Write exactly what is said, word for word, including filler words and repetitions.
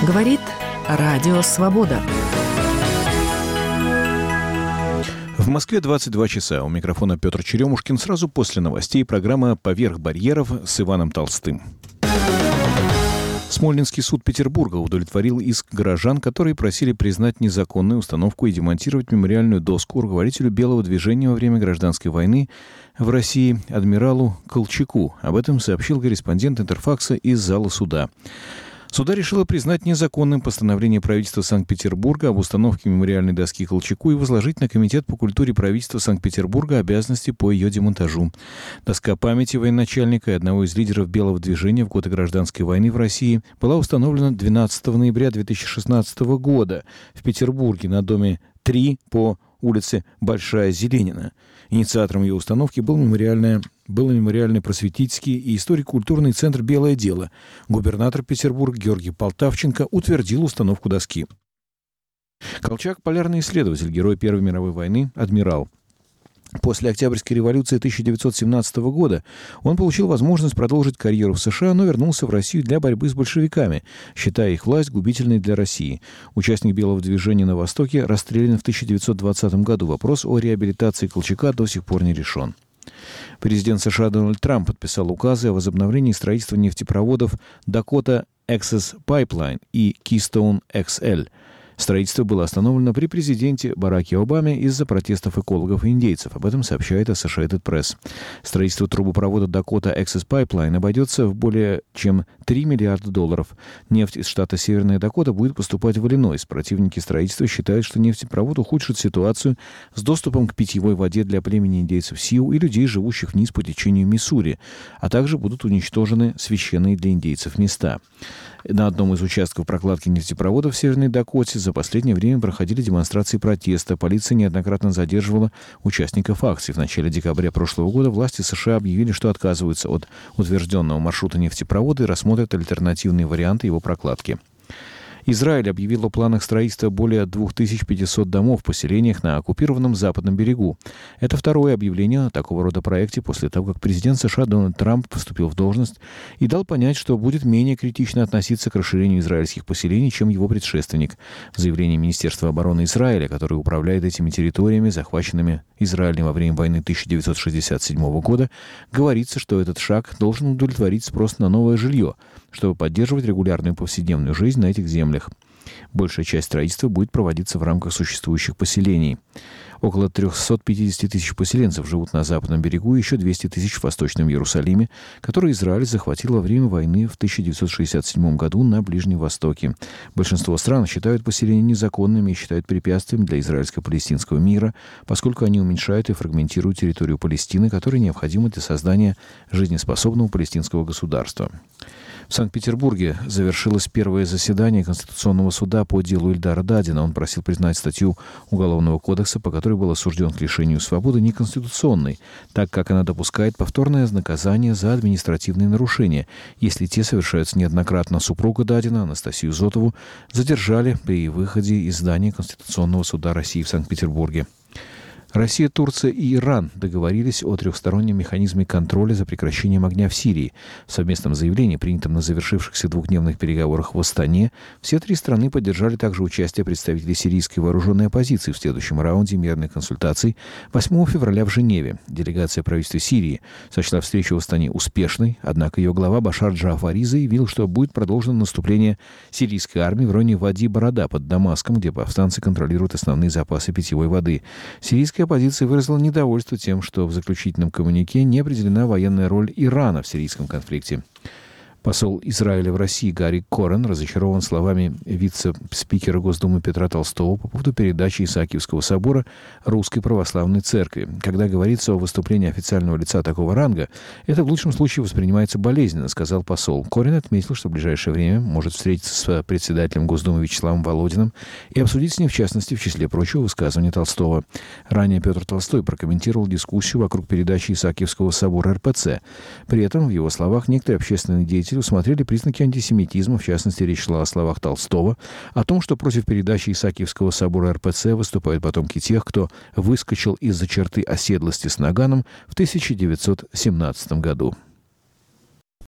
Говорит Радио Свобода. В Москве двадцать два часа. У микрофона Петр Черемушкин. Сразу после новостей программа «Поверх барьеров» с Иваном Толстым. Смольнинский суд Петербурга удовлетворил иск горожан, которые просили признать незаконной установку и демонтировать мемориальную доску руководителю Белого движения во время гражданской войны в России адмиралу Колчаку. Об этом сообщил корреспондент Интерфакса из зала суда. Суда решила признать незаконным постановление правительства Санкт-Петербурга об установке мемориальной доски Колчаку и возложить на Комитет по культуре правительства Санкт-Петербурга обязанности по ее демонтажу. Доска памяти военачальника и одного из лидеров Белого движения в годы гражданской войны в России была установлена двенадцатого ноября две тысячи шестнадцатого года в Петербурге на доме три по улице Большая Зеленина. Инициатором ее установки был мемориальное, был мемориальный просветительский и историко-культурный центр «Белое дело». Губернатор Петербурга Георгий Полтавченко утвердил установку доски. Колчак – полярный исследователь, герой Первой мировой войны, адмирал. После Октябрьской революции тысяча девятьсот семнадцатого года он получил возможность продолжить карьеру в США, но вернулся в Россию для борьбы с большевиками, считая их власть губительной для России. Участник Белого движения на Востоке расстрелян в тысяча девятьсот двадцатом году. Вопрос о реабилитации Колчака до сих пор не решен. Президент США Дональд Трамп подписал указы о возобновлении строительства нефтепроводов Dakota Access Pipeline и Keystone икс эл. Строительство было остановлено при президенте Бараке Обаме из-за протестов экологов и индейцев. Об этом сообщает Associated Press. Строительство трубопровода Dakota Access Pipeline обойдется в более чем три миллиарда долларов. Нефть из штата Северная Дакота будет поступать в Иллинойс. Противники строительства считают, что нефтепровод ухудшит ситуацию с доступом к питьевой воде для племени индейцев Сиу и людей, живущих вниз по течению Миссури, а также будут уничтожены священные для индейцев места. На одном из участков прокладки нефтепровода в Северной Дакоте за последнее время проходили демонстрации протеста. Полиция неоднократно задерживала участников акций. В начале декабря прошлого года власти США объявили, что отказываются от утвержденного маршрута нефтепровода и рассмотрят альтернативные варианты его прокладки. Израиль объявил о планах строительства более две тысячи пятьсот домов в поселениях на оккупированном Западном берегу. Это второе объявление о такого рода проекте после того, как президент США Дональд Трамп вступил в должность и дал понять, что будет менее критично относиться к расширению израильских поселений, чем его предшественник. В заявлении Министерства обороны Израиля, которое управляет этими территориями, захваченными Израилем во время войны тысяча девятьсот шестьдесят седьмого года, говорится, что этот шаг должен удовлетворить спрос на новое жилье, чтобы поддерживать регулярную повседневную жизнь на этих землях. Большая часть строительства будет проводиться в рамках существующих поселений. Около триста пятьдесят тысяч поселенцев живут на Западном берегу и еще двести тысяч в Восточном Иерусалиме, который Израиль захватил во время войны в тысяча девятьсот шестьдесят седьмом году на Ближнем Востоке. Большинство стран считают поселения незаконными и считают препятствием для израильско-палестинского мира, поскольку они уменьшают и фрагментируют территорию Палестины, которая необходима для создания жизнеспособного палестинского государства. В Санкт-Петербурге завершилось первое заседание Конституционного суда по делу Ильдара Дадина. Он просил признать статью Уголовного кодекса, по которой был осужден к лишению свободы, неконституционной, так как она допускает повторное наказание за административные нарушения, если те совершаются неоднократно. Супруга Дадина, Анастасию Зотову, задержали при выходе из здания Конституционного суда России в Санкт-Петербурге. Россия, Турция и Иран договорились о трехстороннем механизме контроля за прекращением огня в Сирии. В совместном заявлении, принятом на завершившихся двухдневных переговорах в Астане, все три страны поддержали также участие представителей сирийской вооруженной оппозиции в следующем раунде мирных консультаций восьмого февраля в Женеве. Делегация правительства Сирии сочла встречу в Астане успешной, однако ее глава Башар Джаафари заявил, что будет продолжено наступление сирийской армии в районе Вади-Барада под Дамаском, где повстанцы контролируют основные запасы питьевой воды. Сирийская оппозиция выразила недовольство тем, что в заключительном коммюнике не определена военная роль Ирана в сирийском конфликте. Посол Израиля в России Гарри Корен разочарован словами вице-спикера Госдумы Петра Толстого по поводу передачи Исаакиевского собора Русской Православной Церкви. Когда говорится о выступлении официального лица такого ранга, это в лучшем случае воспринимается болезненно, сказал посол. Корен отметил, что в ближайшее время может встретиться с председателем Госдумы Вячеславом Володиным и обсудить с ним, в частности, в числе прочего, высказывания Толстого. Ранее Петр Толстой прокомментировал дискуссию вокруг передачи Исаакиевского собора эр пэ цэ. При этом, в его словах, некоторые общественные деятели усмотрели признаки антисемитизма, в частности, речь шла о словах Толстого, о том, что против передачи Исаакиевского собора эр пэ цэ выступают потомки тех, кто выскочил из-за черты оседлости с наганом в тысяча девятьсот семнадцатом году.